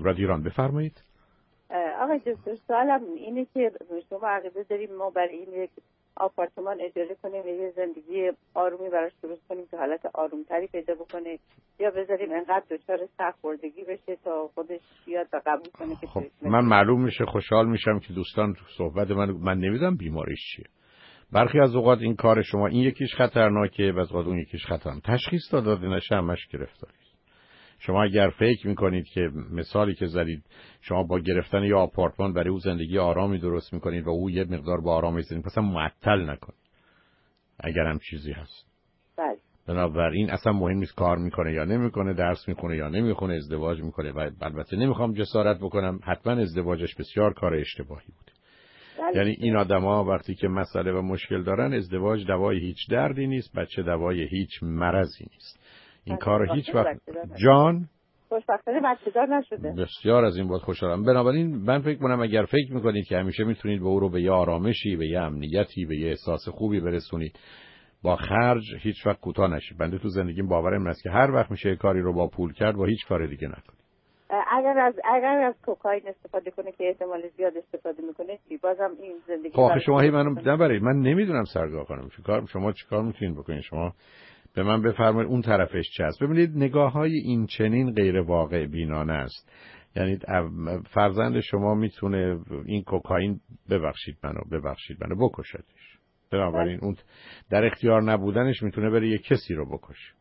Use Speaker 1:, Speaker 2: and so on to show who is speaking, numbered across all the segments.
Speaker 1: رادیران بفرمایید.
Speaker 2: آقای دکتر سوالم اینه که شما عقیده داریم ما برای این یک آپارتمان اجاره کنیم یه زندگی آرومی براش درست کنیم که حالت آرومتری پیدا بکنه یا بذاریم انقدر دچار سرخوردگی بشه تا خودش بیاد و قبول کنه که
Speaker 1: خب من معلوم میشه خوشحال میشم که دوستان صحبت من نمیدونم بیماریش چیه. برخی از اوقات این کار شما این یکیش خطرناکه و از اوقات اون یکیش خطرناک. تشخیص داده نشه همش گرفتاری. شما اگر فکر میکنید که مثالی که زدید شما با گرفتن یا آپارتمان برای او زندگی آرامی درست میکنید و او یه مقدار با آرامش زندگی پس معطل نکنید اگر هم چیزی هست.
Speaker 2: بله.
Speaker 1: بنابراین اصلا مهم نیست کار میکنه یا نمیکنه، درس میخونه یا نمیخونه، ازدواج میکنه و البته نمیخوام جسارت بکنم حتما ازدواجش بسیار کار اشتباهی بوده. یعنی این آدما وقتی که مسئله و مشکل دارن ازدواج دوای هیچ دردی نیست، بچه دوای هیچ مرضی نیست. این کار هیچ وقت جان
Speaker 2: خوشبختانه بچه‌دار نشده.
Speaker 1: بسیار از این بود خوشحالم. بنابراین من فکر کنم اگر فکر میکنید که همیشه میتونید به او رو به یه آرامشی، به یه امنیتی، به یه احساس خوبی برسونید با خرج هیچ وقت کوتاه نشید. بنده تو زندگیم باورم این است که هر وقت میشه کاری رو با پول کرد و هیچ کار دیگه نکنید.
Speaker 2: اگر از کوکائین استفاده کنه که احتمال زیاد استفاده میکنه بازم این زندگی
Speaker 1: خب شما هی منو نبرید. من نمیدونم سرگاه خانم شما چیکار میتونید بکنید. شما به من بفرمایید اون طرفش چه است. ببینید نگاه‌های این چنین غیر واقع بینانه است. یعنی فرزند شما میتونه این کوکائین ببخشید منو بکشتش. بنابراین اون در اختیار نبودنش میتونه بره یک کسی رو بکشه.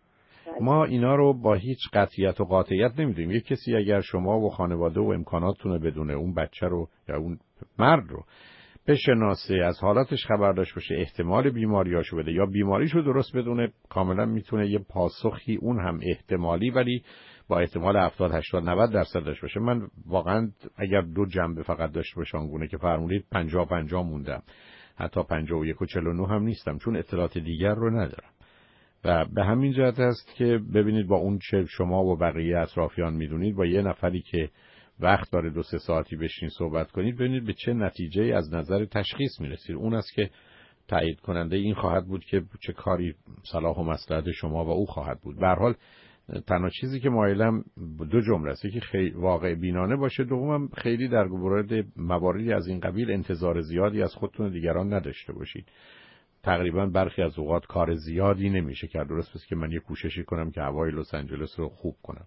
Speaker 1: ما اینا رو با هیچ قطعیت و قاطعیت نمیدونیم. یک کسی اگر شما و خانواده و امکاناتتون رو بدونه، اون بچه رو یا اون مرد رو بشناسه، از حالاتش خبر داشته باشه، احتمال بیماریاشو بده یا بیماریشو درست بدونه، کاملا میتونه یه پاسخی اون هم احتمالی ولی با احتمال 70 80 90% داشته باشه. من واقعا اگر دو جنبه فقط داشته باشه آنگونه که فرمودید 50-50 موندم، حتی 51 و 49 هم نیستم، چون اطلاعات دیگر رو ندارم. و به همین جهت است که ببینید با اون چه شما و بقیه اطرافیان میدونید، با یه نفری که وقت داره 2-3 ساعتی بشین صحبت کنید، ببینید به چه نتیجه از نظر تشخیص میرسید. اون است که تایید کننده این خواهد بود که چه کاری صلاح و مصلحت شما و او خواهد بود. به هر حال تنها چیزی که مایلم دو جمله است که خیلی واقع بینانه باشه، دومم خیلی در مورد مواردی از این قبیل انتظار زیادی از خودتون و دیگران نداشته باشید. تقریبا برخی از اوقات کار زیادی نمیشه کرد. درست است که من یه کوششی کنم که هوای لس آنجلس رو خوب کنم.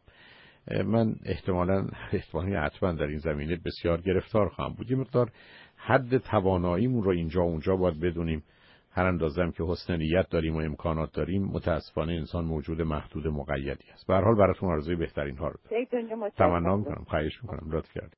Speaker 1: من احتمالاً حتما در این زمینه بسیار گرفتار خواهم بود. یه مقدار حد تواناییمون رو اینجا و اونجا باید بدونیم. هر اندازه‌ام که حسن نیت داریم و امکانات داریم، متاسفانه انسان موجود محدود مقیدی است. به هر حال براتون آرزوی بهترین ها رو دارم. تمنا می‌کنم. خواهش می‌کنم. لطف کردید.